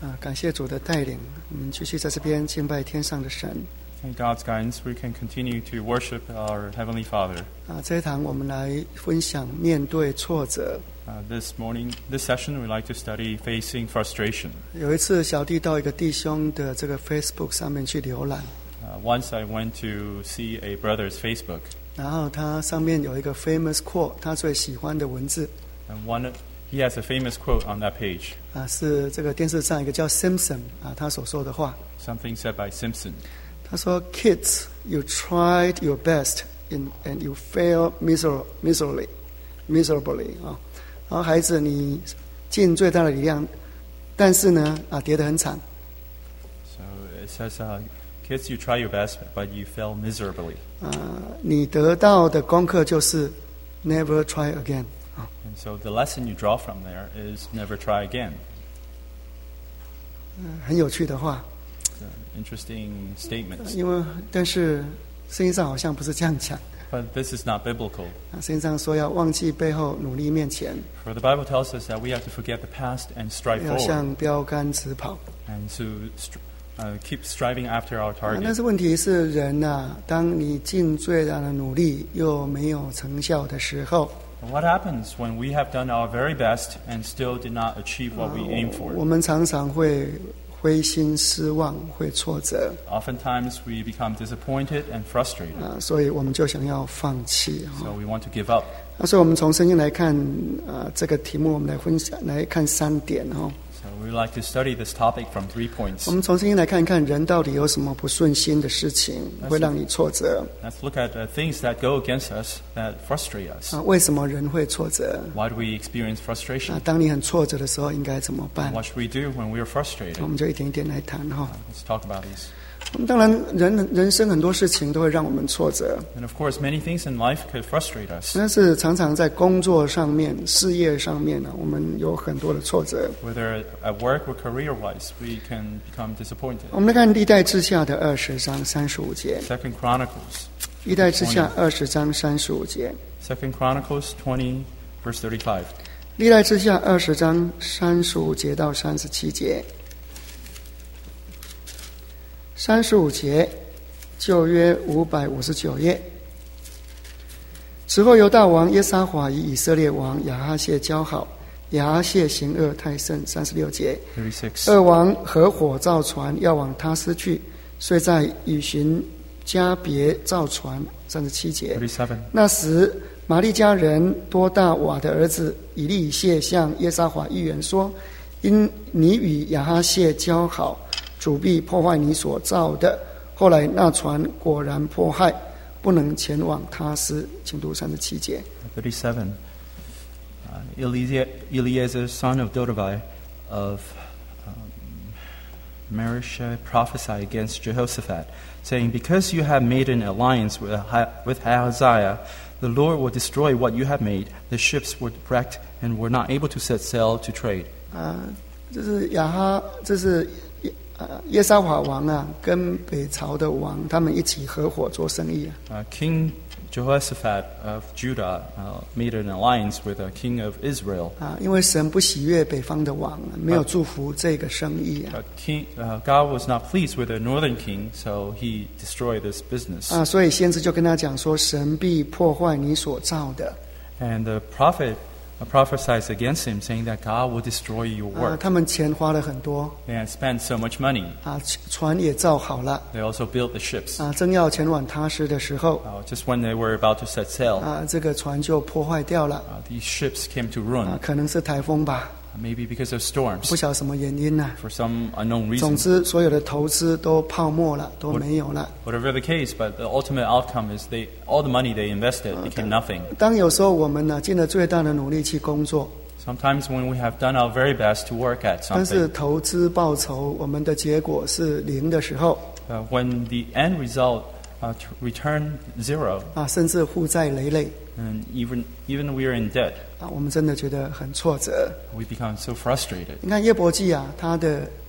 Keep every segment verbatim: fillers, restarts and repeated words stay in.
啊，感谢主的带领，我们继续在这边敬拜天上的神。 In God's guidance, we can continue to worship our Heavenly Father. 啊，这一堂我们来分享面对挫折。 Uh, this morning, this session, we'd like to study facing frustration. 有一次，小弟到一个弟兄的这个 Facebook 上面去浏览， Uh, once I went to see a brother's Facebook, 然后他上面有一个 famous quote， 他最喜欢的文字 and one he has a famous quote on that page. 啊，是这个电视上一个叫 Simpson 啊他所说的话。 Something said by Simpson. 他说 ：“Kids, you tried your best in, and you failed miser miserably, miserably 啊。然后孩子，你尽最大的力量，但是呢啊跌得很惨。 So it says, uh, kids, you try your best, but you fail miserably. 啊，你得到的功课就是 never try again 啊。 And so the lesson you draw from there is never try again. 嗯，很有趣的话。 It's an interesting statement. 因为但是圣经上好像不是这样讲。 But this is not biblical. 啊，圣经上说要忘记背后，努力面前， For the Bible tells us that we have to forget the past and strive 要 forward, 向标杆直跑。 and to str- uh, keep striving after our 啊，但 target. 是问题是人呐、啊，当你尽最大的努力又没有成效的时候， And what happens when we have done our very best and still did not achieve what we aim 我 for? 们常常会灰心失望，会挫折 Oftentimes we become disappointed and frustrated, 啊，所以我们就想要放弃 so 哈。 we want to give up. 那所以我们从圣经来看啊，这个题目我们来分享来看三点哈。 So we like to study this topic from three points. 我们从圣经来看一看人到底有什么不顺心的事情会让你挫折 Let's look at uh, things that go against us, that frustrate us. 啊？为什么人会挫折？ Why do we experience 啊 frustration?， 当你很挫折的时候，应该怎么办？ What should we do when we are 我 frustrated? 们就一点一点来谈哈。 Let's talk about these. 当然人，人生很多事情都会让我们挫折， And of course, many things in life could frustrate us. 但是常常在工作上面、事业上面呢，我们有很多的挫折。 Whether at work or career-wise, we can become disappointed. 我们来看历代志下的二十章三十五节， Second Chronicles, 历代志下二十章三十五节， Second Chronicles twenty, verse thirty-five. 历代志下二十章三十五节到三十七节。三十五节，旧约五百五十九页。此后，犹大王耶沙华与以色列王亚哈谢交好，亚哈谢行恶太甚。三十六节， thirty-six. 二王合伙造船要往他斯去，遂在以寻加别造船。三十七节， thirty-seven. 那时玛利家人多大瓦的儿子以利以谢向耶沙华预言说：因你与亚哈谢交好，主必破坏你所造的。后来那船果然迫害，不能前往他斯。请读三十七节。 thirty-seven. Uh, Eliezer, Eliezer, son of Dodavai of um, Mareshah, prophesied against Jehoshaphat, saying, Because you have made an alliance with, with Ahaziah, the Lord will destroy what you have made. The ships were wrecked and were not able to set sail to trade. 啊，这是亚哈，这是呃耶沙华王啊，跟北朝的王他们一起合伙做生意啊。 Uh, King Jehoshaphat of Judah uh, made an alliance with the king of Israel. 啊，因为神不喜悦北方的王，没有祝福这个生意啊。 But king, uh, God was not pleased with the northern king, so he destroyed this business. 啊，所以先知就跟他讲说，神必破坏你所造的。 And the prophet uh, prophesies against him, saying that God will destroy your 啊， work. 他们钱花了很多 They had spent so much money. 啊，船也造好了 They also built the ships. 啊，正要前往他施的时候 Uh, just when they were about to set sail, 啊，这个船就破坏掉了 uh, these ships came to 啊， ruin, 可能是台风吧， maybe because of 不 storms, 晓得什么原因呢、 for some unknown 总 reason. 之，所有的投资都泡沫了，都没有了。 Whatever the case, but the ultimate outcome is they all the money they invested became nothing. 当有时候我们呢尽了最大的努力去工作， Sometimes when we have done our very best to work at 但是 something, 投资报酬我们的结果是零的时候 uh, when the end result uh, to return zero, 啊，甚至负债累累 and even even we are in debt, 啊，我们真的觉得很挫折。 we become so frustrated. 你看约伯记啊，他的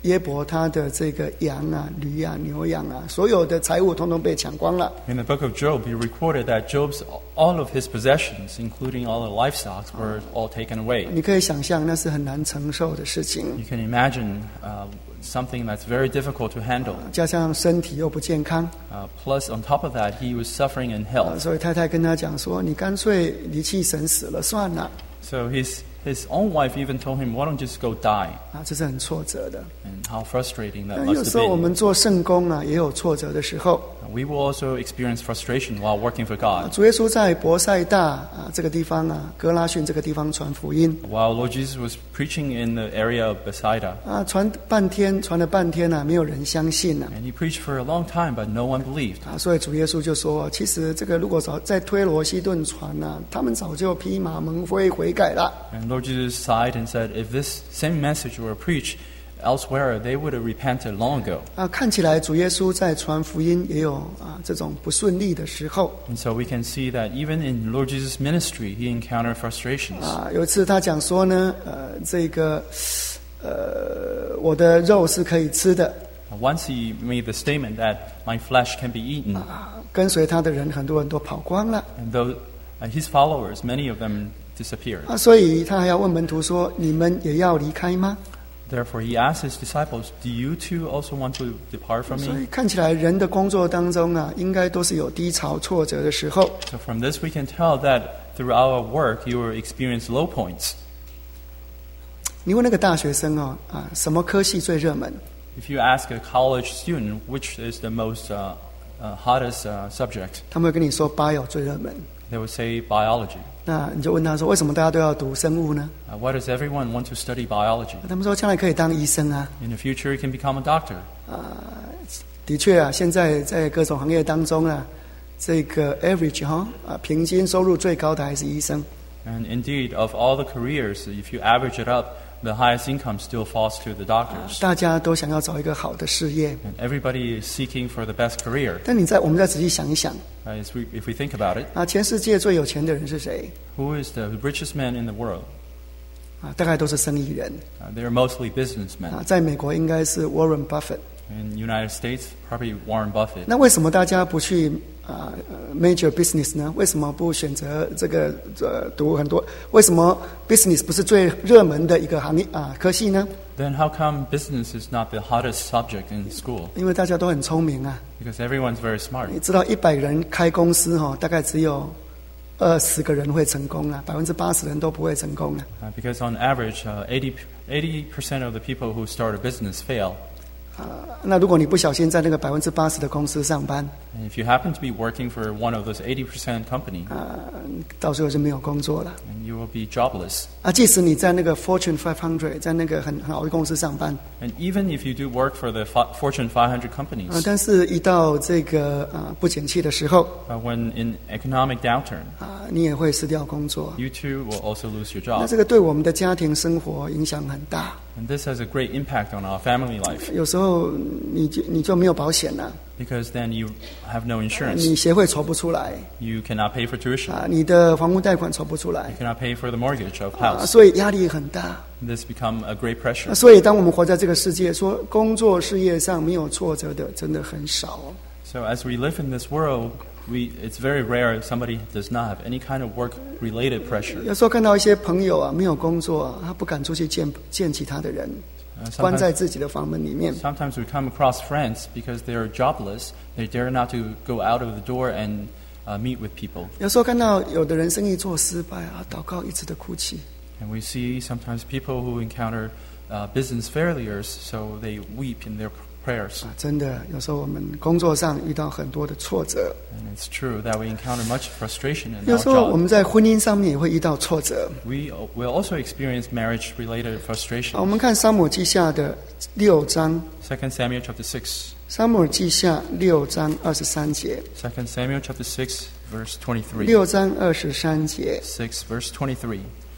耶伯他的这个羊啊、驴啊、牛羊啊，所有的财物统统被抢光了。 In the book of Job, he recorded that Job's all of his possessions, including all the livestock, were all taken away. 你可以想象，那是很难承受的事情。 You can imagine uh, something that's very difficult to handle. 加上身体又不健康， Uh, plus, on top of that, he was suffering in 啊 health. 所以太太跟他讲说：“你干脆离弃神死了算了。” So his his own wife even told him, "Why don't you just go die?" 啊，这是很挫折的。 And how frustrating that 那有 must 时候 have 我 been. 们做圣工啊，也有挫折的时候。 We will also experience frustration while working for 啊 God. 主耶稣在伯赛大啊这个地方啊，格拉逊这个地方传福音 While Lord Jesus was preaching in the area of Bethsaida, 啊，传半天，传了半天啊，没有人相信啊。 and he preached for a long time, but no one believed. 啊，所以主耶稣就说，其实这个如果早在推罗西顿传啊，他们早就披麻蒙灰悔改了。 And Lord Jesus sighed and said, if this same message were preached elsewhere, they would have repented long ago. 啊，看起来主耶稣在传福音也有啊这种不顺利的时候 And so we can see that even in Lord Jesus' ministry, he encountered frustrations. 啊。有一次他讲说呢，呃，这个呃我的肉是可以吃的 Once he made the statement that my flesh can be eaten, 啊，跟随他的人很多人都跑光了 and though uh, his followers, many of them disappeared. 啊，所以他还要问门徒说：“你们也要离开吗？” Therefore, he asked his disciples, "Do you too also want to depart from 所 me?" 以看起来人的工作当中啊，应该都是有低潮挫折的时候。 So from this, we can tell that through our work, you will experience low points. 你问那个大学生哦啊，什么科系最热门？ If you ask a college student which is the most uh, uh, hottest uh, subject, 他们会跟你说 bio 最热门。 they would say biology. 那你就问他说，为什么大家都要读生物呢？ Uh, why does everyone want to study biology? 他们说将来可以当医生啊。 In the future, you can become a doctor. 的确啊，现在在各种行业当中啊，这个 average 哈啊，平均收入最高的还是医生。 And indeed, of all the careers, if you average it up, the highest income still falls to the doctors. 大家都想要找一个好的事业， And everybody is seeking for the best career. 但你再我们再仔细想一想 Uh, as we, if we think about it, 啊，全世界最有钱的人是谁 who is the richest man in the world? 啊？大概都是生意人 Uh, they're mostly businessmen. 啊。在美国应该是 Warren Buffett。 In the United States, probably Warren Buffett. 那为什么大家不去啊、呃、major business 呢？为什么不选择这个呃读很多？为什么 business 不是最热门的一个行业啊科系呢？ Then how come business is not the hottest subject in school? 因为大家都很聪明啊。 Because everyone's very smart. 你知道一百人开公司哈、哦，大概只有二十个人会成功啊，百分之八十人都不会成功啊。 Uh, because on average, uh, eighty percent of the people who start a business fail. 啊，那如果你不小心在那个百分之八十的公司上班， And if you happen to be working for one of those eighty percent company, 啊，到时候就没有工作了。 and you will be jobless. 啊，即使你在那个 Fortune five hundred， 在那个很很好的公司上班， And even if you do work for the Fo- Fortune five hundred 啊 companies, ， 但是一到这个啊不景气的时候， uh, when in economic downturn, 啊，你也会失掉工作。 you too will also lose your 那 job. 这个对我们的家庭生活影响很大。 And this has a great impact on our family life 有时候你就你就没有保险了， because then you have no 你 insurance. 协会筹不出来 You cannot pay for tuition. 啊，你的房屋贷款筹不出来 You cannot pay for the mortgage of 啊， house. 所以压力很大。 This become a great 那 pressure. 所以当我们活在这个世界，说工作事业上没有挫折的，真的很少哦。 So as we live in this world, we, it's very rare if somebody does not have any kind of work-related pressure. 有时候看到一些朋友啊，没有工作啊，他不敢出去见见其他的人， Uh, 关在 sometimes, 自己的房门里面。 sometimes we come across friends because they are jobless. They dare not to go out of the door and uh, meet with people. 有时候看到有的人生意做失败啊，祷告一直的哭泣。 And we see sometimes people who encounter uh, business failures, so they weep in their prayers. 啊，真的，有时候我们工作上遇到很多的挫折， And it's true that we encounter much frustration in 有 our 时候我 job. 们在婚姻上面也会遇到挫折。 We will also experience marriage-related 啊，我 frustration. 们看撒母耳记下的六章， Second Samuel chapter six. 撒母耳记下六章二十三节， Second Samuel chapter six, verse twenty-three. 六章二十三节。 Six, verse twenty-three.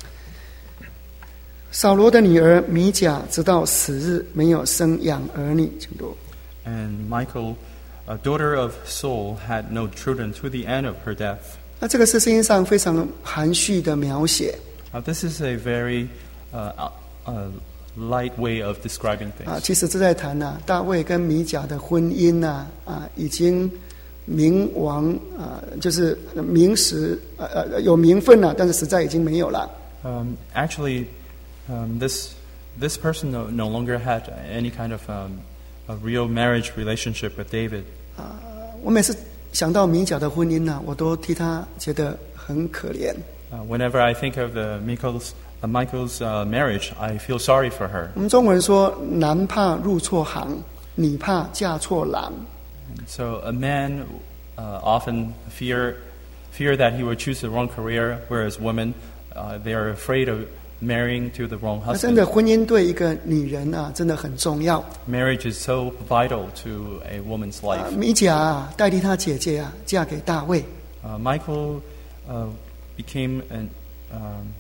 扫罗的女儿米甲直到死日没有生养儿女。请读。 And Michal, a daughter of Saul, had no children to the end of her death. 那这个是圣经上非常含蓄的描写。 Now, this is a very uh, uh, light way of describing 啊， things. 其实这在谈啊，大卫跟米甲的婚姻呐，啊，已经名亡啊，就是名实呃呃有名分了，但是实在已经没有了。 Um, actually, um, this this person no, no longer had any kind of um, a real marriage relationship with David. 啊，我每次想到米甲的婚姻呢、我都替他觉得很可怜。 Uh, whenever I think of the Michael's, uh, Michael's uh, marriage, I feel sorry for her. 我们中国人说，男怕入错行，女怕嫁错郎。 So a man uh, often fear fear that he would choose the wrong career, whereas women uh, they are afraid of marrying to the wrong 那真的 husband. 婚姻对一个女人啊，真的很重要。 Marriage is so vital to a woman's 啊， life. 米甲啊，代替他姐姐啊，嫁给大卫。 Uh, Michael uh, became an um,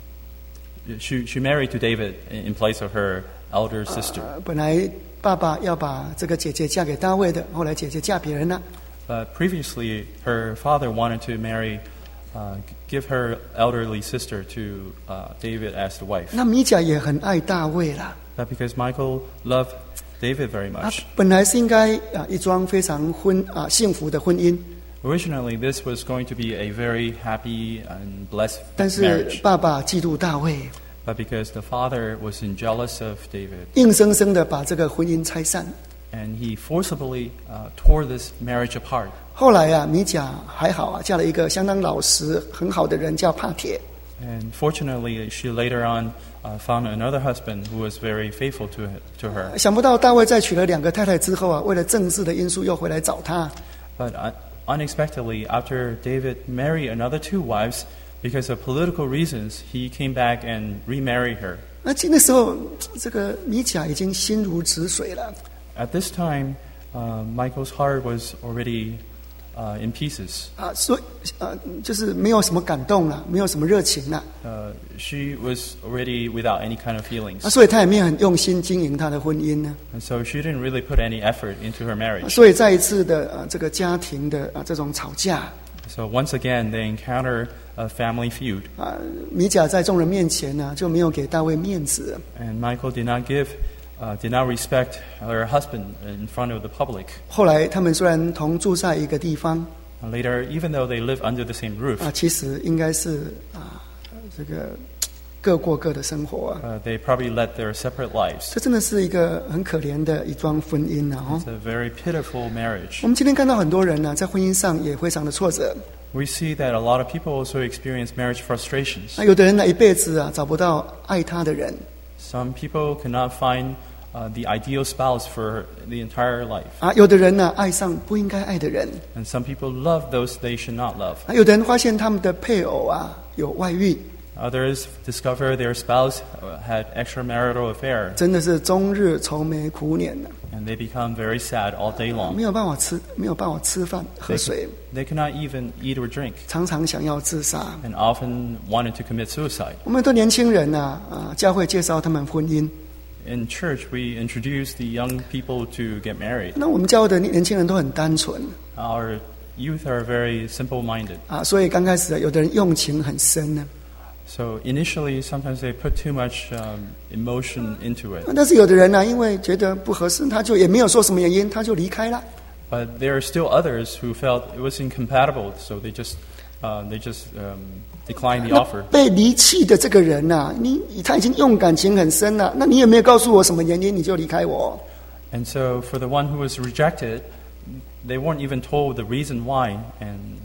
she she married to David in in place of her elder sister. 呃本来爸爸要把这个姐姐嫁给大卫的，后来姐姐嫁别人了。 But previously, her father wanted to marry, uh, give her elderly sister to uh, David as the wife. 那米甲也很爱大卫啦。 But because Michael loved David very 他 much, 本来是应该啊一桩非常婚啊幸福的婚姻， originally this was going to be a very happy and blessed 但是 marriage. 爸爸嫉妒大卫， But because the father was jealous of David, 硬生生的把这个婚姻拆散。 and he forcibly uh, tore this marriage apart. 后来啊，米甲还好啊，嫁了一个相当老实很好的人，叫帕铁。 And fortunately, she later on uh, found another husband who was very faithful to to her. 想不到大卫在娶了两个太太之后啊，为了政治的因素又回来找他。 But uh, unexpectedly, after David married another two wives, because of political reasons, he came back and remarried her. 那那时候，这个米甲已经心如止水了。 At this time, uh, Michael's heart was already uh, in pieces. 啊，所以呃，就是没有什么感动了，没有什么热情了。 Uh, she was already without any kind of feelings. 啊，所以他也没有很用心经营他的婚姻呢。 And so she didn't really put any effort into her 啊 marriage. 所以再一次的呃，这个家庭的啊这种吵架 So once again, they encounter a family feud. 啊，米甲在众人面前呢就没有给大卫面子。 And Michael did not give, uh, did not respect her husband in front of the public. 后来他们虽然同住在一个地方 And later, even though they live under the same roof, 啊，其實應該是啊這個各過各的生活啊。 uh, they probably led their separate lives. 這真的是一個很可憐的一樁婚姻啊！哦 It's a very pitiful marriage. 我們今天看到很多人呢、在婚姻上也非常的挫折。 We see that a lot of people also experience marriage frustrations. 那有的人呢，一輩子啊找不到愛他的人 Some people cannot find uh, the ideal spouse for the entire life. 啊，有的人呢愛上不應該愛的人 And some people love those they should not love. 啊，有的人發現他們的配偶啊有外遇， Others discover their spouse uh, had extramarital affair, 真的是終日愁眉苦臉的， and they become very sad all day 沒 long. 有辦法吃，沒有辦法吃飯喝 They, 水， they cannot even eat or drink, 常常想要自殺。 and often wanted to commit suicide. 我們很多年輕人啊，啊，教會介紹他們婚姻。 In church, we introduce the young people to get married. 那我們教會的年輕人都很單純 Our youth are very simple-minded. 啊，所以剛開始啊有的人用情很深呢， So initially, sometimes they put too much um, emotion into it. 但是有的人呢、因為覺得不合適，他就也沒有說什麼原因，他就離開了。 But there are still others who felt it was incompatible, so they just uh, they just um, declined the 那 offer. 被離棄的這個人呐、你他已經用感情很深了，那你有沒有告訴我什麼原因，你就離開我？ And so, for the one who was rejected, they weren't even told the reason why, and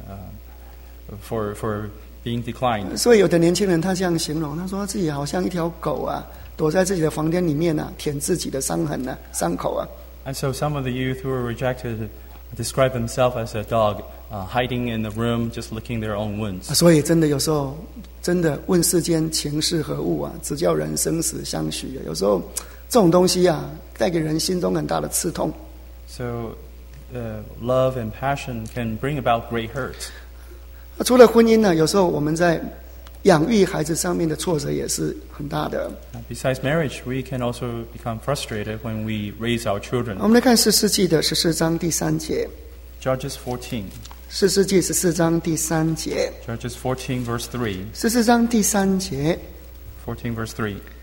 uh, for for being declined. 所以有的年輕人他這樣形容，他說自己好像一條狗啊，躲在自己的房間裡面啊，舔自己的傷痕啊、傷口啊。 And so, some of the youth who were rejected describe themselves as a dog, uh, hiding in the room, just licking their own wounds. 所以真的有時候，真的問世間情是何物啊？只叫人生死相許啊。有時候這種東西啊，帶給人心中很大的刺痛。 So, uh, love and passion can bring about great hurt. 那除了婚姻呢，有時候我們在養育孩子上面的挫折也是很大的。 Besides marriage, we can also become frustrated when we raise our 我 children. 們來看士師記的十四章第三節， Judges fourteen. 士師記十四章第三節， Judges fourteen, verse three. 十四章第三節， fourteen, verse three.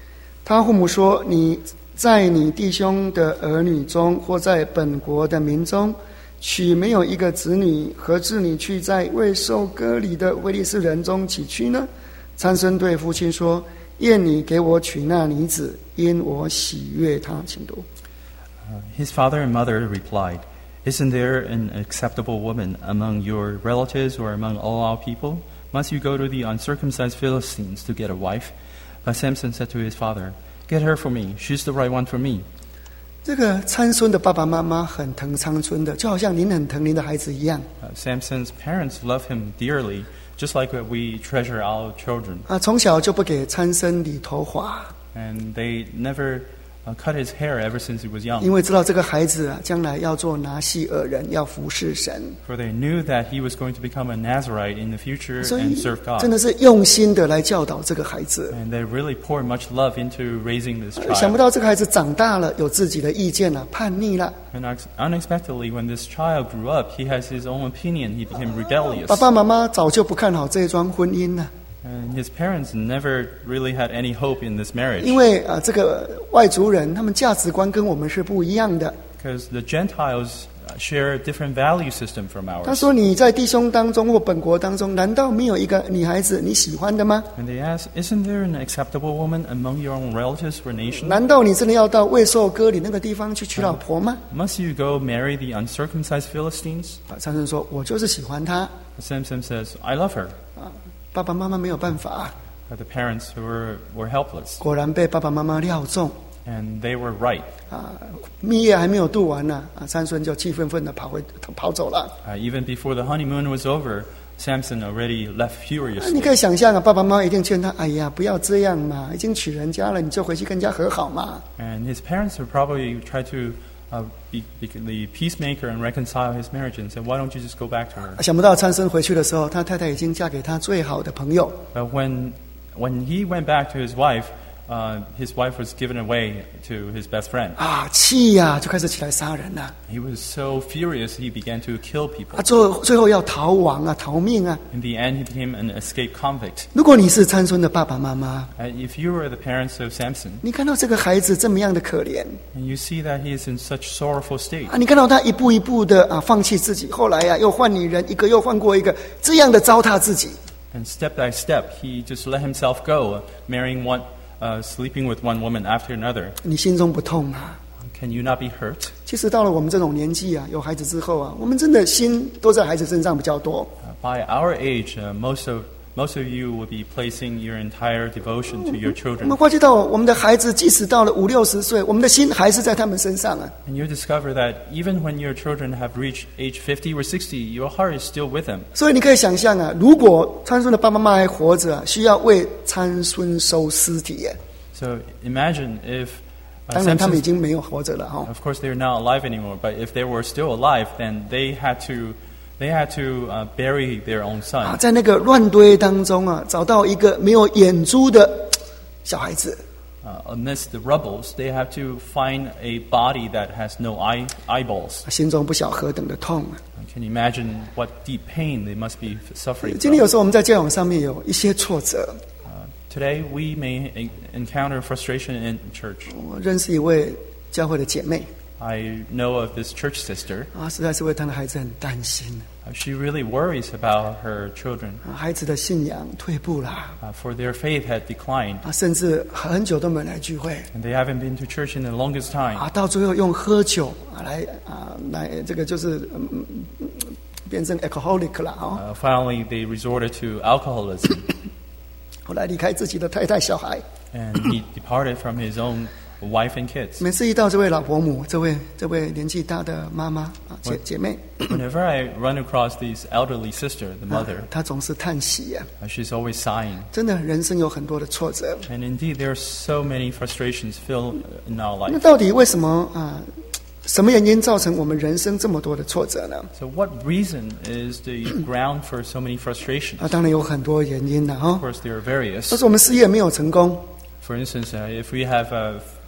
他父母说：“你在你弟兄的儿女中，或在本国的民中，娶没有一个子女，何至你去在未受割礼的非利士人中起居呢？”参孙对父亲说：“愿你给我娶那女子，因我喜悦她。”请读。 Uh, his father and mother replied, "Isn't there an acceptable woman among your relatives or among all our people? Must you go to the uncircumcised Philistines to get a wife?" But Samson said to his father, "Get her for me. She's the right one for me." 这个参孙的爸爸妈妈很疼参孙的，就好像您很疼您的孩子一样。 Uh, Samson's parents love him dearly, just like we treasure our children. 啊，从小就不给参孙理头发， And they never uh, cut his hair ever since he was young. 因为知道这个孩子啊，将来要做拿细耳人，要服侍神， For they knew that he was going to become a Nazirite in the future 所 and 以 serve God. 真的是用心的来教导这个孩子。 And they really poured much love into raising this 想不 child. 到这个孩子长大了，有自己的意见了，叛逆了。 And unex- unexpectedly, when this child grew up, he has his own opinion. He became rebellious. 爸爸妈妈早就不看好这一桩婚姻了， And his parents never really had any hope in this marriage. 因为啊，这个外族人他们价值观跟我们是不一样的。 Because the Gentiles uh, share a different value system from 他 ours. 说：“你在弟兄当中或本国当中，难道没有一个女孩子你喜欢的吗？ And they asked, "Isn't there an acceptable woman among your own relatives or nation? 难道你真的要到未受割礼那个地方去娶老婆吗 Must you go marry the uncircumcised Philistines?" ？” 啊，参孙说：“我就是喜欢她。 Samson says, "I love her." ” 啊，爸爸妈妈没有办法， But the parents were, were helpless. 果然被爸爸妈妈料中。 And they were right. 啊，蜜月还没有度完呢，啊，参孙就气愤愤的跑回跑走了。 Uh, even before the honeymoon was over, Samson already left 啊 furiously. 你可以想象啊，爸爸妈妈一定劝他：“哎呀，不要这样嘛，已经娶人家了，你就回去跟人家和好嘛。 And his parents would probably try to uh, be, be the peacemaker and reconcile his marriage and said, "Why don't you just go back to her?" 啊”想不到参孙回去的时候，他太太已经嫁给他最好的朋友。 But when, when he went back to his wife, uh, his wife was given away to his best friend. 啊，气呀、就开始起来杀人了。 He was so furious he began to kill people. 啊，最后最后要逃亡啊，逃命啊！ In the end, he became an escaped convict. 如果你是参孙的爸爸妈妈， Uh, if you were the parents of Samson, 你看到这个孩子这么样的可怜 and you see that he is in such sorrowful state, 啊，你看到他一步一步的啊放弃自己，后来呀、又换女人，一个又换过一个，这样的糟蹋自己， and step by step, he just let himself go, marrying one, uh, sleeping with one woman after another. 你心中不痛啊？ Can you not be hurt? 其实到了我们这种年纪啊，有孩子之后啊，我们真的心都在孩子身上比较多。 Uh, by our age, uh, most of most of you will be placing your entire devotion to your 我 children. 们发觉到我们的孩子，即使到了五六十岁，我们的心还是在他们身上啊。 And you discover that even when your children have reached age fifty or sixty, your heart is still with them. 所以你可以想象啊，如果参孙的爸爸妈妈还活着、啊，需要为参孙收尸体耶。 So imagine if, uh, 当然他们已 Samson's, 经没有活着了哈、 of course they're not alive anymore, but if they were still alive, then they had to, they had to uh, bury their own 啊， son. 在那个乱堆当中啊，找到一个没有眼珠的小孩子， Uh, amidst the rubbles, they have to find a body that has no eye, eyeballs. 心中不晓何等的痛啊！ Can you imagine what deep pain they must be suffering 今天有 from? 时候我们在教养上面有一些挫折。 Uh, today, we may en- encounter frustration in church. 我认识一位教会的姐妹 I know of this church sister. 啊，实在是为她的孩子很担心 Uh, she really worries about her children, 啊，孩子的信仰退步啦 uh, for their faith had declined, 啊，甚至很久都没来聚会 and they haven't been to church in the longest time. 啊，到最后用喝酒啊来啊来这个就是嗯嗯嗯变成 alcoholic 了啊， Uh, finally, they resorted to alcoholism, 后来离开自己的太太小孩。 and he departed from his own wife and kids. 每次遇到这位老伯母，这位这位年纪大的妈妈啊姐姐妹， Whenever I run across this elderly sister, the 啊 mother, 她总是叹息呀、 uh, she's always sighing. 真的，人生有很多的挫折。 And indeed, there are so many frustrations filled in our 那 life. 到底为什么啊？什么原因造成我们人生这么多的挫折呢？ So, what reason is the ground for so many frustrations? 啊，当然有很多原因的哈 Of。course, there are various. 但是我们事业没有成功， For instance, uh, if we have uh,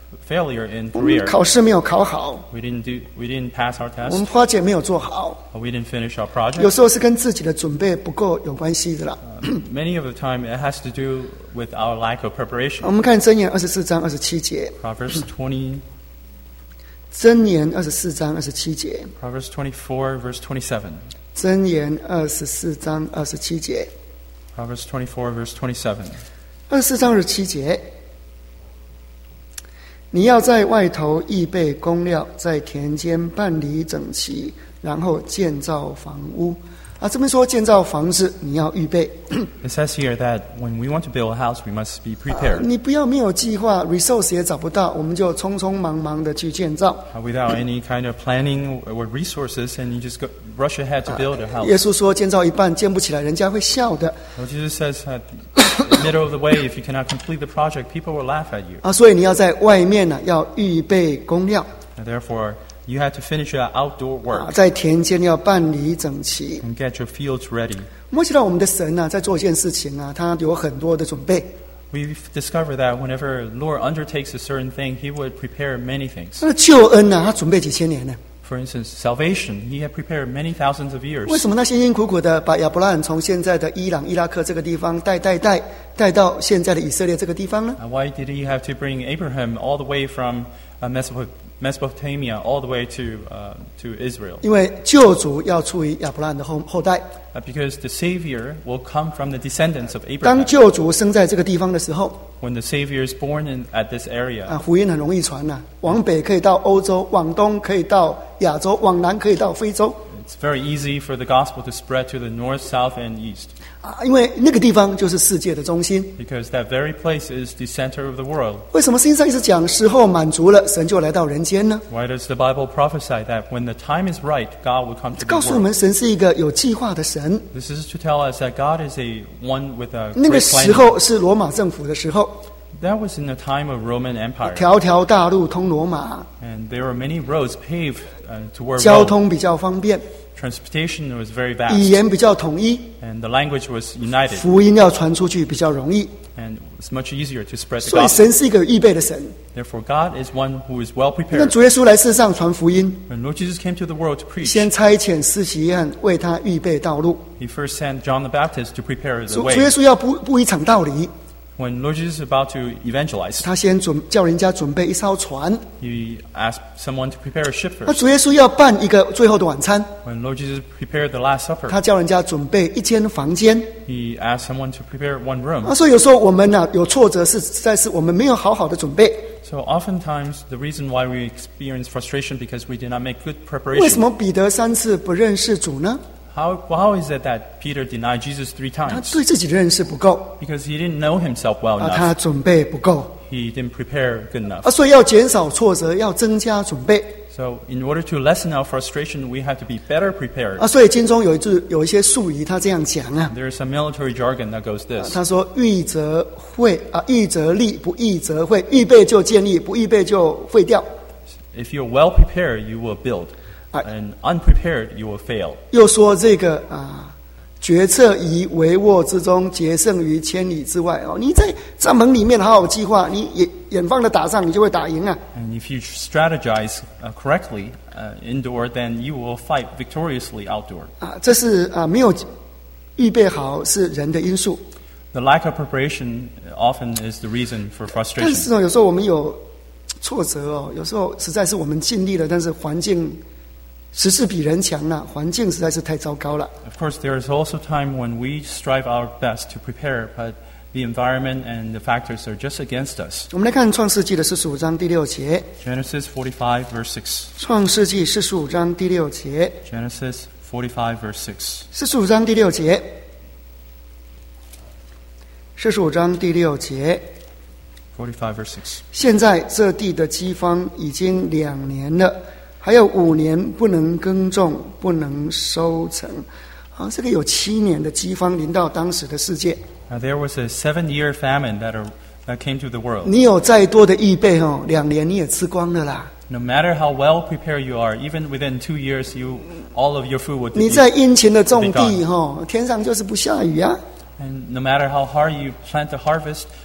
failure in 我们 career. 考试没有考好， We didn't do. We didn't pass our 我们 test. project 没有做好， Or we didn't finish our 有 project. 时候是跟自己的准备不够有关系的啦。 Uh, many of the time, it has to do with our lack of 我 preparation. 们看箴言二十四章二十七节， Proverbs twenty. 箴言二十四章二十七节， Proverbs twenty-four, verse twenty-seven. 箴言二十四章二十七节， Proverbs twenty-four, verse twenty-seven. 二十四章二十七节，你要在外头预备工料，在田间办理整齐，然后建造房屋。啊，这边说建造房子，你要预备。 It says here that when we want to build a house, we must be 啊 prepared. 你不要没有计划 ，resource 也找不到，我们就匆匆忙忙的去建造。 Uh, without any kind of planning or resources, and you just go, rush ahead to build a 耶 house. 稣说，建造一半建不起来，人家会笑的。 Well, Jesus says at the middle of the way, if you cannot complete the project, people will laugh at you. 啊，所以你要在外面呢，要预备工料 And therefore, you have to finish your outdoor 啊， work 在田间要办理整齐。 and get your fields ready. 我们知道我们的神呢、在做一件事情啊，他有很多的准备。 We've discovered that whenever Lord undertakes a certain thing, He would prepare many things. 他的救恩呢、他准备几千年呢？ For instance, salvation, He had prepared many thousands of years. 为什么他辛辛苦苦的把亚伯拉罕从现在的伊朗、伊拉克这个地方带带带带到现在的以色列这个地方呢？ Uh, why did He have to bring Abraham all the way from uh, Mesopot- Mesopotamia all the way to uh, to Israel? 因为救主要出于亚伯拉罕的后后代。 Uh, because the Savior will come from the descendants of 当 Abraham. 救主生在这个地方的时候， When the Savior is born in, at this area, 啊，福音很容易传呐、往北可以到欧洲，往东可以到亚洲，往南可以到非洲。 it's very easy for the gospel to spread to the north, south, and east. 啊，因为那个地方就是世界的中心。 Because that very place is the center of the world. 为什么圣经上一直讲时候满足了，神就来到人间呢？ Why does the Bible prophesy that when the time is right, God will come to 告 the 诉我们， world? 神是一个有计划的神。 This is to tell us that God is a one with a 那个 great 时 plan. 候是罗马政府的时候， That was in the time of Roman Empire. 条条大路通罗马， And there were many roads paved uh, toward 交 Rome. 通比较方便， Transportation was very 语 vast. 言比较统一， And the language was united. 福音要传出去比较容易。 And it's much easier to spread the 所以 gospel. 神是一个有预备的神。 Therefore, God is one who is well 那 prepared. 主耶稣来世上传福音， When Lord Jesus came to the world to preach, 先差遣施洗约翰为他预备道路。 He first sent John the Baptist to prepare the 主主耶 way. 稣要布布一场道理， When Lord Jesus is about to evangelize, 他先准叫人家准备一艘船。 He asked someone to prepare a ship 那 first. 主耶稣要办一个最后的晚餐， When Lord Jesus prepared the Last Supper, 他叫人家准备一间房间。 He asked someone to prepare one room. 啊，所以有时候我们呢、有挫折是实在是我们没有好好的准备。 So oftentimes, the reason why we experience frustration because we did not make good 为什 preparation. 么彼得三次不认识主呢？ How, how is it that Peter denied Jesus three 他 times? 对自己的认识不够 Because he didn't know himself well 啊， enough. 他准备不够 He didn't prepare good enough. 啊，所以要减少挫折，要增加准备 So in order to lessen our frustration, we have to be better prepared. 啊。所以经中有一句有一些术语，他这样讲啊， There is some military jargon that goes 啊 this. 他说预则会啊，预则立，不预则会，预备就建立，不预备就废掉。 If you're well prepared, you will build. I- And unprepared, you will fail. 又说这个啊，决策于帷幄之中，决胜于千里之外哦。你在帐篷里面好好计划，你远远方的打仗，你就会打赢啊。 And if you strategize uh, correctly uh, indoor, then you will fight victoriously outdoor. 啊，这是啊没有预备好是人的因素。 The lack of preparation often is the reason for 但 frustration. 是哦，有时候我们有挫折哦，有时候实在是我们尽力了，但是环境时势比人强了、环境实在是太糟糕了。 Of course, there is also time when we strive our best to prepare, but the environment and the factors are just against us. 我们来看创世纪的四十五章第六节， Genesis forty-five, verse six. 创世纪四十五章第六节， Genesis forty-five, verse six. 四十五章第六节，四十五章第六节。 forty-five, verse six. 现在这地的饥荒已经两年了，还有五年不能耕种，不能收成。啊，这个有七年的饥荒临到当时的世界。 Now, there was a seven-year famine that, are, that came to the world. 你有再多的预备哦，两年你也吃光了啦。 No matter how well prepared you are, even within two years, you all of your food would 你 be 在殷勤的种地哈、哦，天上就是不下雨啊。 And no matter how hard you plant the harvest,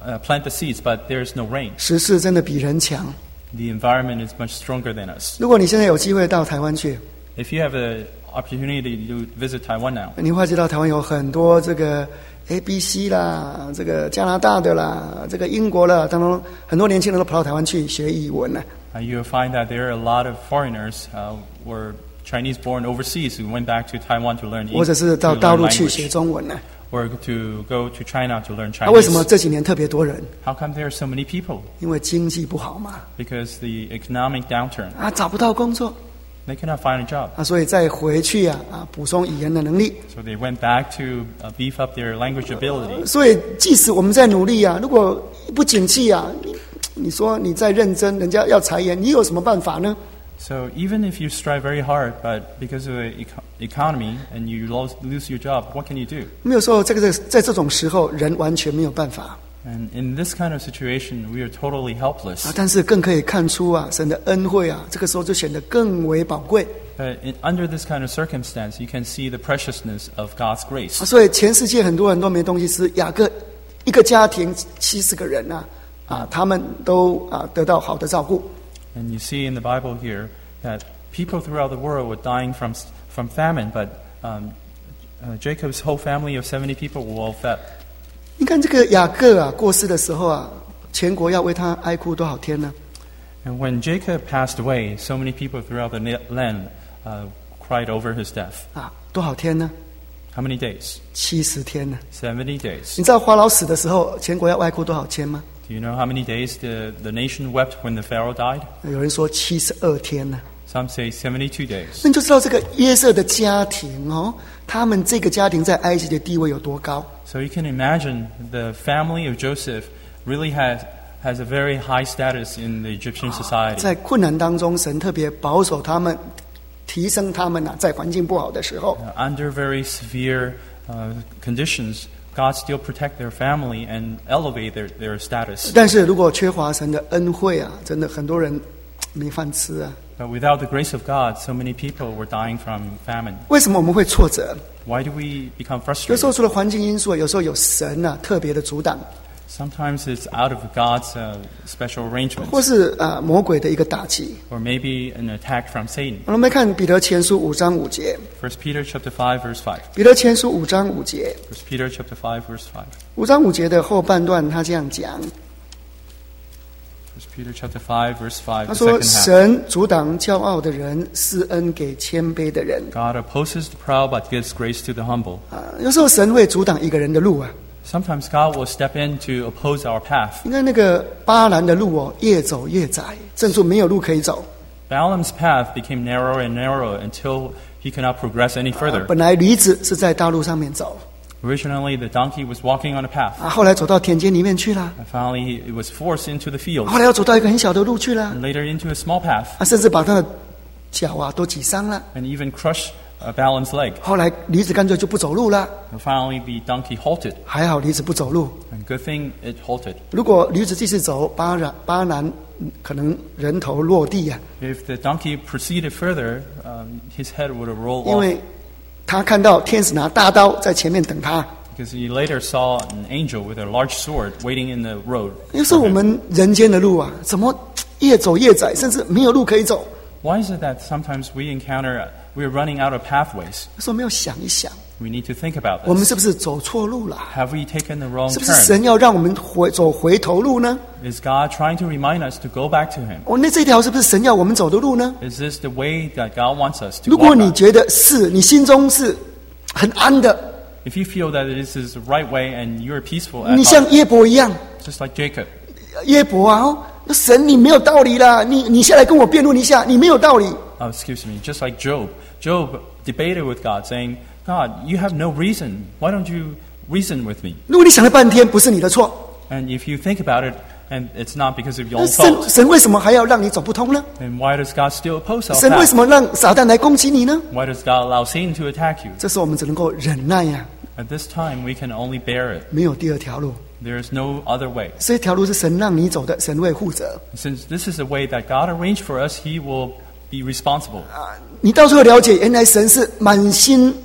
uh, plant the seeds, but there's no rain. 时势真的比人强。 The environment is much stronger than us. 如果你现在有机会到台湾去， If you have an opportunity to visit Taiwan now, 你会知道台湾有很多这个 A B C 啦，这个加拿大的啦，这个英国啦，当中很多年轻人都跑到台湾去学语文呢。 uh, you'll find that there are a lot of foreigners uh, were Chinese born overseas who went back to Taiwan to learn 或者 English, 是 to 到 learn 大陆去学 language, 中文呢。 or to go to China to learn 那为什么 Chinese. 这几年特别多人？ How come there are so many people? 因为经济不好嘛， Because the economic downturn, 啊，找不到工作 they cannot find a job. 啊，所以再回去啊啊，补充语言的能力。 So they went back to uh, beef up their language ability. 所以即使我们在努力啊，如果不景气啊，你你说你再认真，人家要裁员，你有什么办法呢？ So even if you strive very hard, but because of the eco- economy and you lose, lose your job, what can you do? 没有说这个在这种时候，人完全没有办法 And in this kind of situation, we are totally helpless. 啊，但是更可以看出啊，神的恩惠啊，这个时候就显得更为宝贵 But in, under this kind of circumstance, you can see the preciousness of God's 啊。 grace. 所以全世界很多人都没东西吃，雅各一个家庭七十个人啊啊，他们都啊得到好的照顾。 And you see in the Bible here that people throughout the world were dying from, from famine, but um, uh, Jacob's whole family of seventy people were all fed. 你看这个雅各啊过世的时候啊，全国要为他哀哭多少天呢？ And when Jacob passed away, so many people throughout the na- land uh, cried over his death. 啊，多少天呢？ How many days? 七十天呢。 seventy days. 你知道法老死的时候，全国要哀哭多少天吗？ Do you know how many days the, the nation wept when the Pharaoh died? 有人说七十二天呢。 Some say seventy-two days. 那你就知道这个约瑟的家庭哦，他们这个家庭在埃及的地位有多高。 So you can imagine the family of Joseph really has, has a very high status in the Egyptian society. 在困难当中，神特别保守他们，提升他们啊，在环境不好的时候。 Uh, under very severe uh, conditions, God still protect their family and elevate their, their status. 但是如果缺乏神的恩惠啊，真的很多人没饭吃啊。 But without the grace of God, so many people were dying from famine. 为什么我们会挫折？ Why do we become 有时候 frustrated? 除了环境因素，有时候有神啊特别的阻挡， Sometimes it's out of God's uh, special 或 arrangements, 是啊魔鬼的一个打击。 or maybe an attack from Satan. 我们看彼得前书五章五节， First Peter chapter five verse five. 彼得前书五章五节， First Peter chapter five verse five. 五章五节的后半段，他这样讲， First Peter chapter five verse five. 他 The 说： second half. 神阻挡骄傲的人，施恩给谦卑的人。 God opposes the proud but gives grace to the humble. 啊，有时候神会阻挡一个人的路啊。 Sometimes God will step in to oppose our path. 你看那个巴兰的路哦，越走越窄，正处没有路可以走。 Balaam's path became narrower and narrower until he could not progress any further. 本来驴子是在大路上面走， Originally, the donkey was walking on a path. 啊，后来走到田间里面去了， And finally, it was forced into the fields. 后来又走到一个很小的路去了， And later into a small path. 啊，甚至把他的脚啊都挤伤了。 And even crushed uh, Balaam's leg. 后来驴子干脆就不走路了， And finally, the donkey halted. 还好驴子不走路。 And good thing it halted. 如果驴子继续走，巴兰巴兰嗯可能人头落地呀、 If the donkey proceeded further, um, his head would have rolled 因 off. 为他看到天使拿大刀在前面等他。 Because he later saw an angel with a large sword waiting in the road. 有时候我们人间的路啊，怎么越走越窄，甚至没有路可以走？ Why is it that sometimes we encounter, uh, we're running out of pathways? 有时候没有想一想， We need to think about 我们 this. 是不是走错路了？ Have we taken the wrong 是不是 turn? 神要让我们回走回头路呢？ Is God trying to remind us to go back to Him? 哦，那这条是不是神要我们走的路呢？ Is this the way that God wants us to 如果 walk 你 on? 觉得是，你心中是很安的， If you feel that this is the right way and you're peaceful at 你像 heart, 约伯一样， just like Jacob, 约伯啊，哦，那神你没有道理啦，你你下来跟我辩论一下，你没有道理。 oh, excuse me, just like Job. Job debated with God, saying, God, you have no reason. Why don't you reason with me? 如果你想了半天，不是你的错， And if you think about it, and it's not because of your 那 own 神 fault, 神为什么还要让你走不通呢？ then why does God still oppose our 神为 path? 什么让撒旦来攻击你呢？ Why does God allow Satan to attack you? 这时候我们只能够忍耐呀、 At this time, we can only bear it. 没有第二条路。 There is no other way. 这条路是神让你走的，神为负责。 Since this is the way that God arranged for us, He will be responsible. 你到最后了解，原来神是满心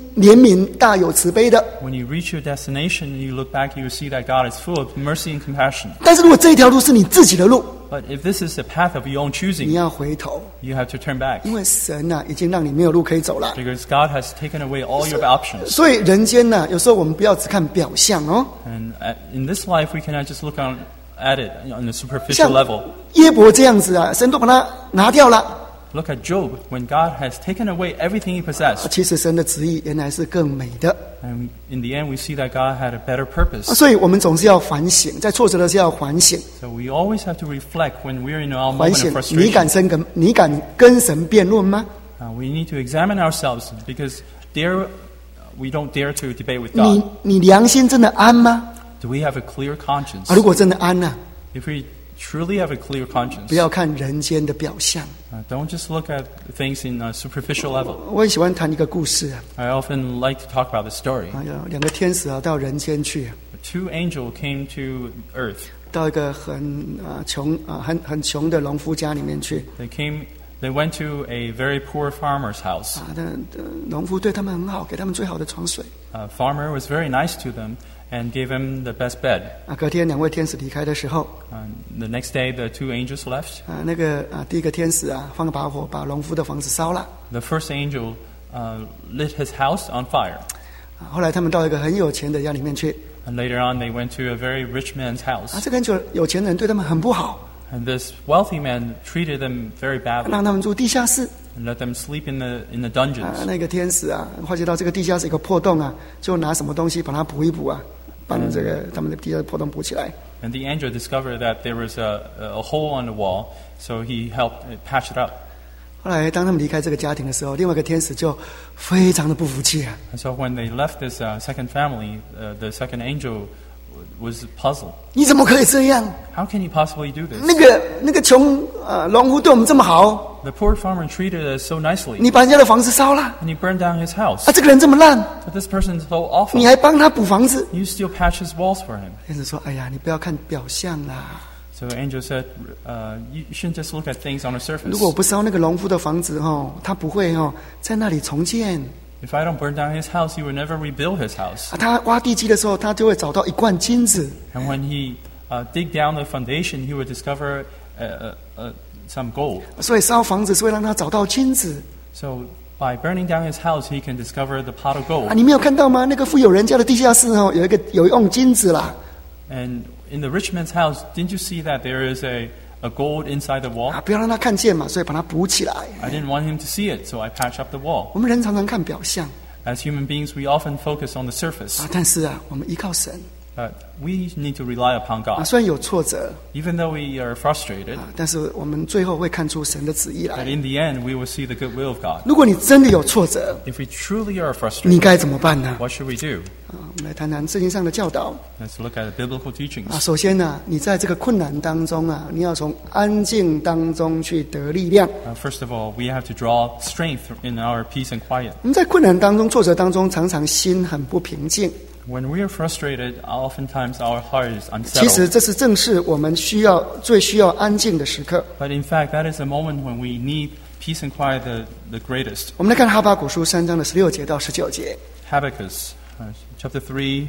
怜悯、大有慈悲的。 When you reach your destination and you look back, you will see that God is full of mercy and compassion. 但是如果这一条路是你自己的路， But if this is the path of your own 你 choosing, 要回头， you have to turn back. 因为神啊已经让你没有路可以走了。 Because God has taken away all your options. 所以人间呢、有时候我们不要只看表象哦。 And at, in this life, we cannot just look on, at it on a superficial 像 level. 耶伯这样子啊，神都把他拿掉了。 Look at Job, when God has taken away everything he possessed. 其实神的旨意原来是更美的。 And in the end, we see that God had a better purpose. 所以我们总是要反省，在挫折的时候要反省， So we always have to reflect when we're in our 反 moment 省 of 你敢 frustration. 神跟你敢跟神辩论吗？ Uh, we need to examine ourselves because dare, we don't dare to debate with 你 God. 你良心真的安吗？ Do we have a clear conscience? 啊，如果真的安呢、 If we truly have a clear conscience, 不要看人间的表象。 uh, don't just look at things in a superficial level. 我很喜欢谈一个故事啊， I often like to talk about this story. 啊，有两个天使啊到人间去， Two angels came to earth. 到一个很啊穷啊很很穷的农夫家里面去 They came. They went to a very poor farmer's house. 啊，那那农夫对他们很好，给他们最好的床水 A farmer was very nice to them and gave them the best bed. 啊。隔天两位天使离开的时候 Um, the next day, the two angels left. 啊，那个啊第一个天使啊放把火把农夫的房子烧了 The first angel uh, lit his house on fire. 啊。后来他们到一个很有钱的家里面去 And later on, they went to a very rich man's 啊， house. 这个很有有钱人对他们很不好， And this wealthy man treated them very badly 让他们住地下室 and let them sleep in the, in the 啊。 dungeons. 那个天使啊发觉到这个地下室有个破洞啊，就拿什么东西把它补一补啊，帮这个他们的地下室破洞补起来。 And the angel discovered that there was a, a hole on the wall, so he helped patch it up. 后来当他们离开这个家庭的时候，另外一个天使就非常的不服气啊， And so when they left this uh, second family, uh, the second angel was puzzled. 你怎么可以这样？ How can he possibly do 那 this? 个那个穷啊农夫对我们这么好， The poor farmer treated us so nicely, 你把人家的房子烧了 and he burned down his house. 啊，这个人这么烂， But this person's so awful. 你还帮他补房子？ You still patch his walls for him. 天使说：“哎呀，你不要看表象啦， So the angel said, uh, you shouldn't just look at things on the surface. 如果我不烧那个农夫的房子哦，他不会哦在那里重建 If I don't burn down his house, he will never rebuild his house. 啊。他挖地基的时候，他就会找到一罐金子 And when he uh, dig down the foundation, he will discover uh, uh, uh, some gold. 所以烧房子是会让他找到金子 So by burning down his house, he can discover the pot of 啊。 gold. 你没有看到吗？那个富有人家的地下室哦，有一个有用金子啦 And in the rich man's house, didn't you see that there is a, a gold inside the wall? 啊，不要让他看见嘛，所以把它补起来。 I didn't want him to see it, so I patched up the wall. 我们人常常看表象 As human beings, we often focus on the surface. 啊，但是啊，我们依靠神 But we need to rely upon 啊， God. 虽然有挫折 Even though we are frustrated, 啊，但是我们最后会看出神的旨意 but 来。 in the end, we will see the good will of God. 如果你真的有挫折， If we truly are 你 frustrated, 该怎么办呢？ what should we do? 啊，我们来谈谈圣经上的教导 Let's look at the biblical 啊。 teachings. 首先呢，你在这个困难当中啊，你要从安静当中去得力量。 Uh, first of all, we have to draw strength in our peace and quiet. 我们在困难当中、挫折当中，常常心很不平静。 When we are frustrated, oftentimes our heart is 其实 unsettled. 这是正是我们需要最需要安静的时刻。 But in fact, that is the moment when we need peace and quiet the, the greatest. 我们来看哈巴谷书三章的十六节到十九节。 Habakkuk, uh, chapter three,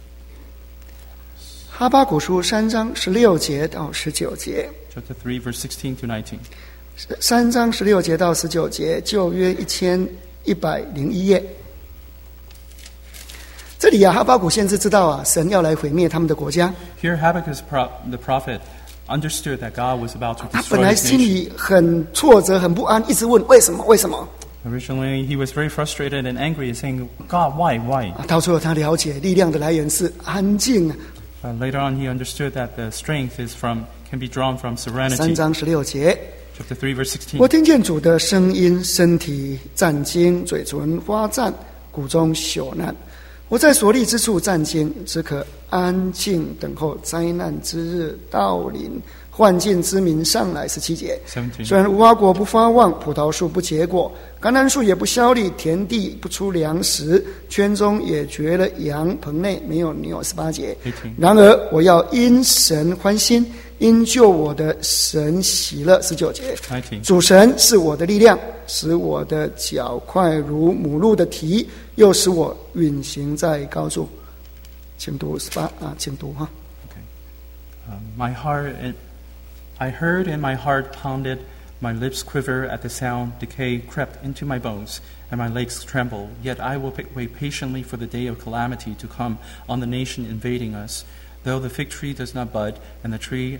哈巴谷书三章十六节到十九节， chapter three, verse sixteen to nineteen. 三章十六节到十九节，旧约一千一百零一页。这里啊，哈巴谷先知知道啊，神要来毁灭他们的国家。 Here, Habakkuk, pro- the prophet, understood that God was about to 他本 destroy 来 his 心 nation. 里很挫折、很不安，一直问为什么？为什么？ Originally, he was very frustrated and angry, saying, God, why, why? 啊，到最后他了解力量的来源是安静。 But later on, he understood that the strength is from can be drawn from 三 serenity. 章十六节， Chapter three, verse sixteen. 我听见主的声音，身体战惊，嘴唇发战，骨中朽烂。我在所立之处战惊，只可安静等候灾难之日到临， 幻境之民上来。十七节， seventeen. 虽然无花果不发旺，葡萄树不结果，橄榄树也不效力，田地不出粮食，圈中也绝了羊，棚内没有牛。十八节， eighteen. 然而我要因神欢心，因救我的神喜乐。十九节， nineteen. 主神是我的力量，使我的脚快如母鹿的蹄，又使我运行在高处。请读十八啊，请读哈。 Okay. Um, my heart, and I heard, and my heart pounded. My lips quiver at the sound. Decay crept into my bones, and my legs tremble. Yet I will wait patiently for the day of calamity to come on the nation invading us. Though the fig tree does not bud, and the tree,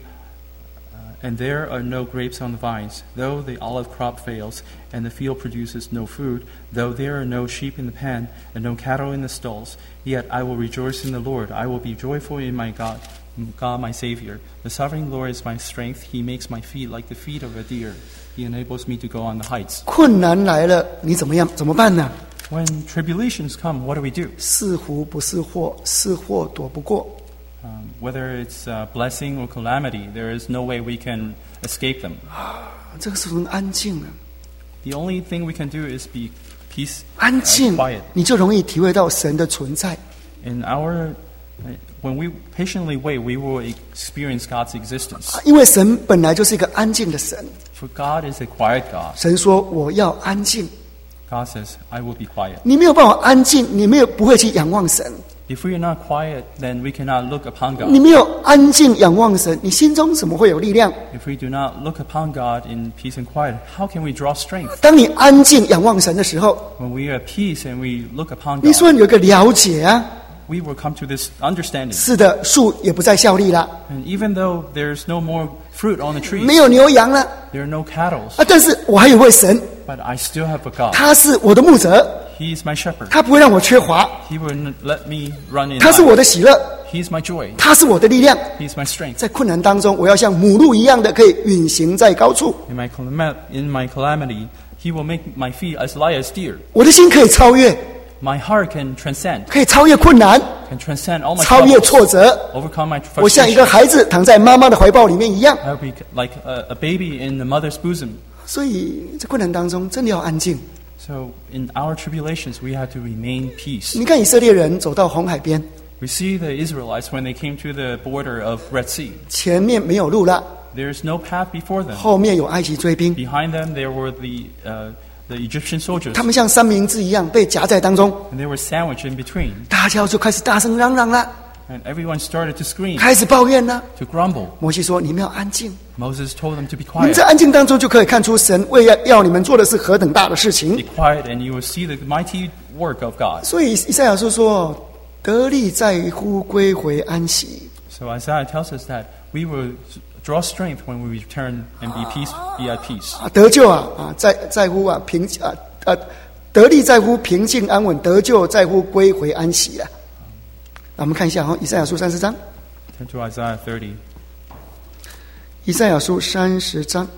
uh, and there are no grapes on the vines. Though the olive crop fails, and the field produces no food. Though there are no sheep in the pen, and no cattle in the stalls. Yet I will rejoice in the Lord. I will be joyful in my God. God, my Savior. The sovereign Lord is my strength. He makes my feet like the feet of a deer. He enables me to go on the heights. 困难来了，你怎么样？怎么办呢？ When tribulations come, what do we do? 是福不是祸，是祸躲不过。 Um, whether it's uh, blessing or calamity, there is no way we can escape them. 这个时候安静了， The only thing we can do is be peace 安 and 静 quiet. 你就容易体会到神的存在。 In our, when we patiently wait, we will experience God's existence. 因为神本来就是一个安静的神。 For God is a quiet God. 神说：“我要安静。” God says, I will be quiet. 你没有办法安静，你没有不会去仰望神。 If we are not quiet, then we cannot look upon 你 God. 没有安静仰望神，你心中怎么会有力量？ If we do not look upon God in peace and quiet, how can we draw strength? 当你安静仰望神的时候， When we are at peace and we look upon 你说 God, 有一个了解啊。 we will come to this understanding. 是的，树也不再效力了， And even though there's no more fruit on the 没 trees, 有牛羊了 there are no cattle, 啊，但是我还有位神， but I still have a God. 他是我的牧者， He is my shepherd. 他不会让我缺乏， He will n- let me run in 他是 life. 我的喜乐， He is my joy. 他是我的力量。 He is my strength. 在困难当中，我要像母鹿一样的可以运行在高处， In my, calam- in my calamity, He will make my feet as light as deer. 我的心可以超越， My heart can transcend, 可以超越困难， can transcend all my 超越 troubles, 挫折。 overcome my 我像一 frustration. 个孩子躺在妈妈的怀抱里面一样。 I will be like a, a baby in the mother's bosom. 所以在困难当中，真的要安静。 So in our tribulations, we have to remain peace. 你看以色列人走到红海边， We see the Israelites when they came to the border of Red Sea. 前面没有路了， There is no path before them. 后面有埃及追兵， Behind them, there were the uh, the Egyptian soldiers, 他们像三明治一样被夹在当中， and they were sandwiched in between. 大家就开始大声嚷嚷了， And everyone started to scream, 开始抱怨了。 to grumble. 摩西说：“你们要安静， Moses told them to be 你们 quiet. 在安静当中就可以看出神为要要你们做的是何等大的事情。 Be quiet, and you will see the mighty work of God. ” 所以以赛亚书说：“得力在乎归回安息。 So Isaiah tells us that we will draw strength when we return and be peace, be at peace. 啊，得救啊啊，在在乎啊平啊啊，得力在乎平静安稳，得救在乎归回安息啊。那我们看一下哈，以赛亚书三十章， Turn to Isaiah thirty. 以赛亚书三十章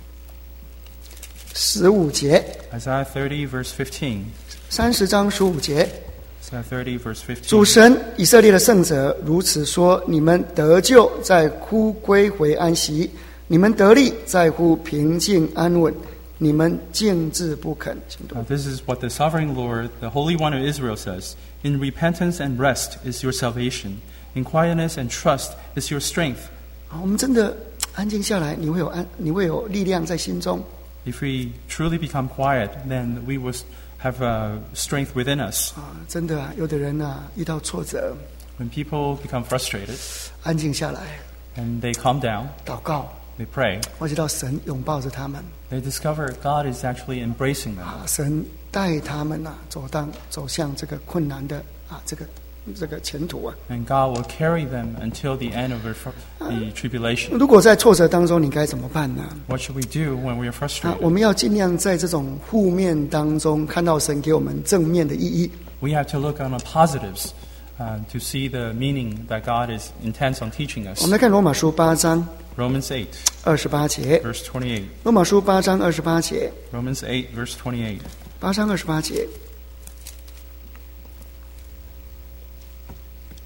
十五节， Isaiah thirty, verse fifteen. 三十章十五节。 Isaiah thirty, verse 主 fifteen. 神以色列的圣者如此说：你们得救在乎归回安息，你们得力在乎平静安稳，你们静置不肯。请读 Now, this is what the sovereign Lord, the Holy One of Israel, says. In repentance and rest is your salvation. In quietness and trust is your strength. 好，我们真的安静下来，你会有安，你会有力量在心中。 If we truly become quiet, then we will have uh, strength within us. 啊，真的啊，有的人啊，遇到挫折， When people become frustrated 安静下来， and they calm down, 祷告， they pray, 我知道神拥抱着他们， they discover God is actually embracing them. 啊，神带他们啊，走当走向这个困难的啊，这个这个前途啊。 And God will carry them until the end of the fr- the tribulation. 如果在挫折当中，你该怎么办呢？ What should we do when we are 啊， frustrated? 我们要尽量在这种负面当中看到神给我们正面的意义。 We have to look on the positives uh, to see the meaning that God is intends on teaching 我 us. 们来看罗马书八章 Romans eight, 二十八节， verse twenty-eight. 罗马书八章二十八节， Romans eight, verse twenty-eight. 八章二十八节。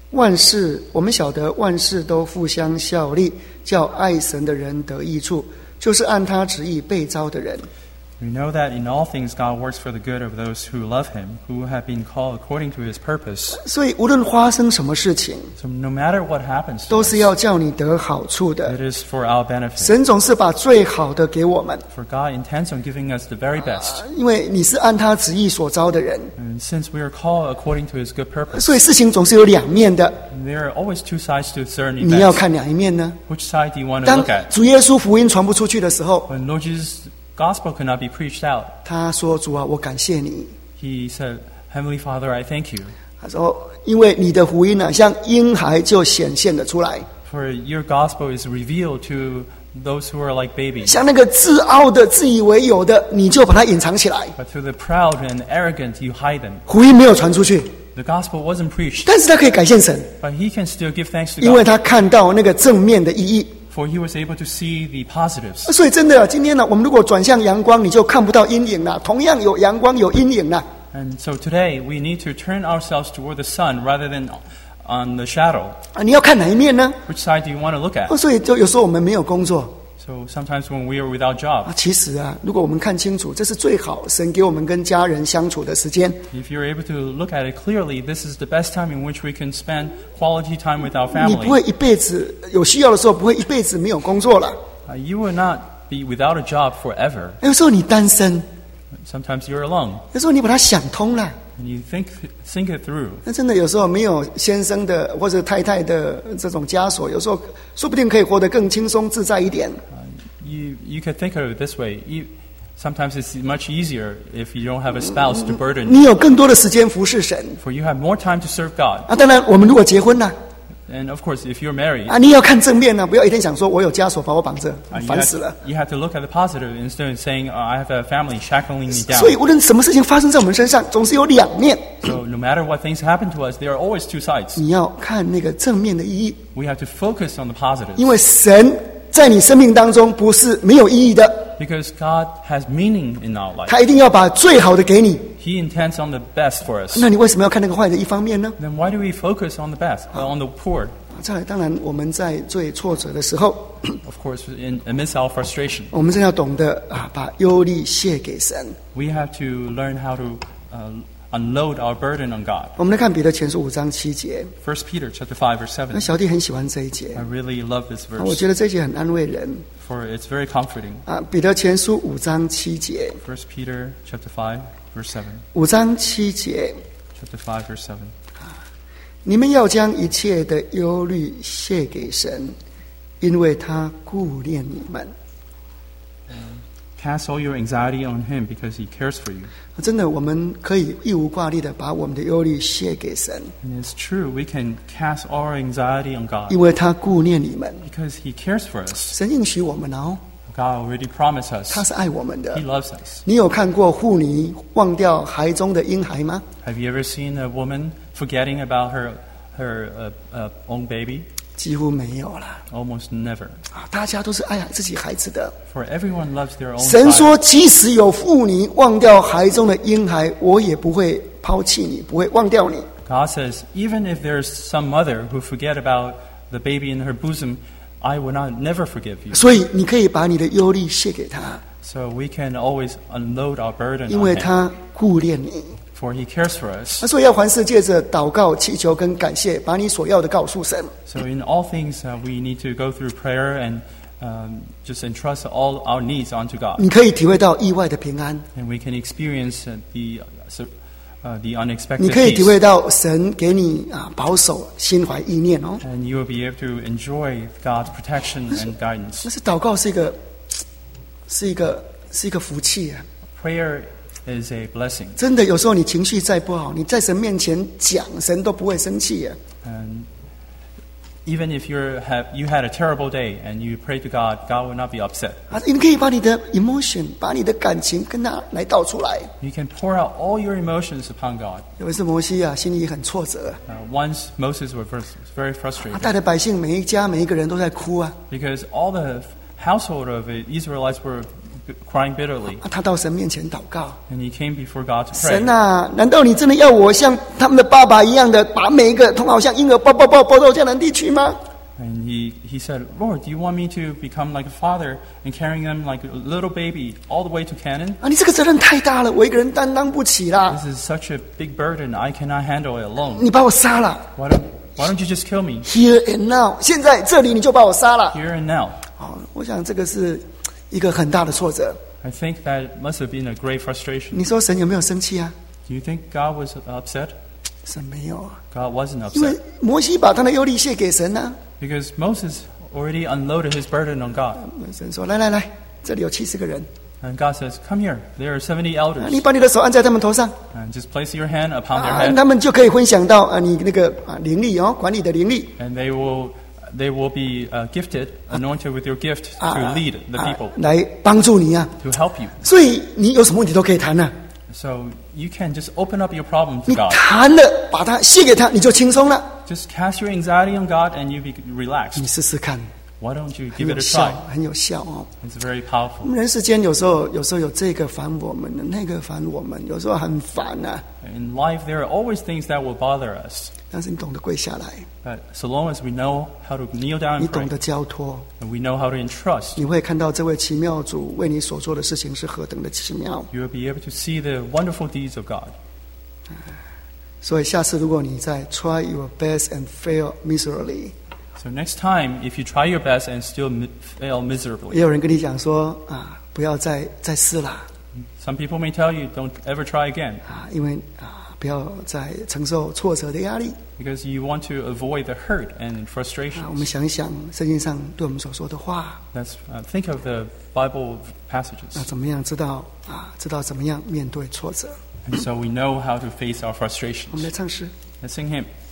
万事我们晓得万事都互相效力，叫爱神的人得益处，就是按他旨意被召的人。 We know that in all things God works for the good of those who love Him, who have been called according to His purpose. 所以无论发生什么事情， So no matter what happens to 都 us, 是要叫你得好处的。 it is for our benefit. 神总是把最好的给我们， For God intends on giving us the very best. 因为你是按他旨意所召的人， And since we are called according to His good purpose, 所以事情总是有两面的。 there are always two sides to certain 你要 events. 看哪一面呢？ Which side do you want to 当 look at? 主耶稣福音传不出去的时候， When Lord Jesus' gospel could not be preached out, 他说：“主啊，我感谢你。” He said, Heavenly Father, I thank you. 他说：“因为你的福音呢、啊，像婴孩就显现了出来， For your gospel is revealed to those who are like babies. 像那个自傲的、自以为有的，你就把它隐藏起来。 But to the proud and arrogant, you hide them. 福音没有传出去， The gospel wasn't preached, 但是他可以感谢神， but he can still give thanks to 因为 God, 他看到那个正面的意义。 for he was able to see the positives. 所以真的，今天呢，我们如果转向阳光，你就看不到阴影了。同样有阳光，有阴影了。 And so today, we need to turn ourselves toward the sun rather than on the shadow. 啊，你要看哪一面呢？ Which side do you want to look at? 所以就有时候我们没有工作 So sometimes when we are without job, 啊。其实啊，如果我们看清楚，这是最好神给我们跟家人相处的时间。 if you're able to look at it clearly, this is the best time in which we can spend quality time with our 你不 family. 会一辈子有需要的时候，不会一辈子没有工作了。 Uh, you will not be without a job forever. 有时候你单身， Sometimes you're alone, 有时候你把它想通了。 and you think think it through. 那真的有时候没有先生的或者太太的这种枷锁，有时候说不定可以活得更轻松自在一点。 You you could think of it this way. You, sometimes it's much easier if you don't have a spouse to burden you, 你有更多的时间服侍神 for you have more time to serve God. 啊！当然，我们如果结婚了 And of course, if you're married, 啊，你也要看正面呢、不要一天想说我有枷锁把我绑着， uh, you, 烦 have, 死了。 you have to look at the positive instead of saying, oh, I have a family shackling me down. 所以无论什么事情发生在我们身上，总是有两面。 So no matter what things happen to us, there are always two sides. 你要看那个正面的意义， We have to focus on the positives 因为神在你生命当中不是没有意义的， because God has meaning in our life. 他一定要把最好的给你。 He intends on the best for us. 那你为什么要看那个坏的一方面呢？ Then why do we focus on the best, uh, on the poor? 再来，当然我们在最挫折的时候， Of course, in, amidst our frustration, 我们真要懂得啊，把忧虑卸给神。 we have to learn how to uh, unload our burden on God. 我们来看彼得前书五章七节， First Peter chapter five verse 那 seven. 小弟很喜欢这一节 I，really love this 啊我 verse 觉得这一节很安慰人 for it's very comforting. 啊。彼得前书五章七节， First Peter chapter five verse seven. 五章七节， Chapter five verse seven. 你们要将一切的忧虑卸给神，因为他顾念你们。 Cast all your anxiety on him because he cares for you. 真的，我们可以义无挂虑的把我们的忧虑卸给神， And it's true, we can cast all our anxiety on God 因为他顾念你们。 because he cares for us. 神应许我们哦， God already promised us. 他是爱我们的 He。loves us. 你有看过妇女忘掉孩中的婴孩吗？ Have you ever seen a woman forgetting about her her uh, uh, own baby? 几乎没有了 Almost never. 啊！大家都是爱自己孩子的。 For everyone loves their own 神 child. 说，即使有妇女忘掉孩中的婴孩，我也不会抛弃你，不会忘掉你。 God says, even if there's some mother who forget about the baby in her bosom, I will not never forgive you. 所以你可以把你的忧虑卸给他， So we can always unload our burden 因 on 为 him, 他顾念你。 for he cares for us. 那所以要凡事借着祷告、祈求跟感谢，把你所要的告诉神。 So in all things, uh, we need to go through prayer and um, just entrust all our needs onto God. 你可以体会到意外的平安， And we can experience uh, the, uh, sur- uh, the 你 unexpected 可以体 peace. 会到神给你啊保守心怀意念哦。 And you will be able to enjoy God's protection and guidance. 但是祷告是一个，是一个，是一个福气啊！ Prayer is a blessing. 真的，有时候你情绪再不好，你在神面前讲，神都不会生气啊。 And even if you're, have, you had a terrible day and you pray to God, God will not be upset. 啊，你可以把你的 emotion，把你的感情跟他来道出来。 You can pour out all your emotions upon God. 有一次摩西啊，心里很挫折 Uh, once Moses was vers- very 啊， frustrated 带着百姓每一家每一个人都在哭啊。 because all the household of the Israelites were crying bitterly. 他到神面前祷告， And he came before God to 神 pray. 啊，难道你真的要我像他们的爸爸一样的，把每一个同好像婴儿抱抱抱抱到迦南地去吗？ And he, he said, Lord, do you want me to become like a father and carrying them like a little baby all the way to Canaan? 啊，你这个责任太大了，我一个人担当不起啦！ This is such a big burden. I cannot handle it alone. 你把我杀了 Why don't, why don't you just kill me ，here and now，现在这里你就把我杀了。 here and now? 哦，我想这个是一个很大的挫折。 I think that must have been a great frustration. 你说神有没有生气啊？ Do you think God was upset? 神没有啊， God wasn't 因为 upset 摩西把他的忧虑卸给神啊。 because Moses already unloaded his burden on God. 神说：“来来来，这里有七十个人， And God says, come here. There are seventy 啊 elders. 你把你的手按在他们头上， And just place your hand upon their 啊， head. 他们就可以分享到啊你那个啊灵力哦，管理的灵力 And they will, they will be uh, gifted, anointed with your gift 啊 to lead the 啊 people, 来帮助你啊。 to help you. 所以你有什么问题都可以谈啊， So you can just open up your problem to 你 God. 谈了，把它卸给他，你就轻松了。 Just cast your anxiety on God and you be 你 relaxed. 试试看， Why don't you 很 give 有 it a 效 try?， 很有效哦。 It's very 我 powerful. 们人世间有时候有时候有这个烦我们的，那个烦我们，有时候很烦啊。 In life, there are always things that will bother us. 但是你懂得跪下来， But so long as we know how to kneel down 你 and 懂 pray, 得交托， and we know how to entrust, 你会看到这位奇妙主为你所做的事情是何等的奇妙。 you will be able to see the wonderful deeds of God. 所以下次如果你再 try your best and fail miserably， So next time, if you try your best and still mi- fail 也 miserably, 有人跟你讲说啊，不要再再试啦 some people may tell you, don't ever try again, 啊，因为啊，不要再承受挫折的压力 because you want to avoid the hurt and 啊。 frustrations. 我们想一想圣经上对我们所说的话， Let's uh, think of the Bible 那 passages. 怎么样知道啊？知道怎么样面对挫折？ And so we know how to face our 我们来 frustrations. 唱诗。 Let's sing him.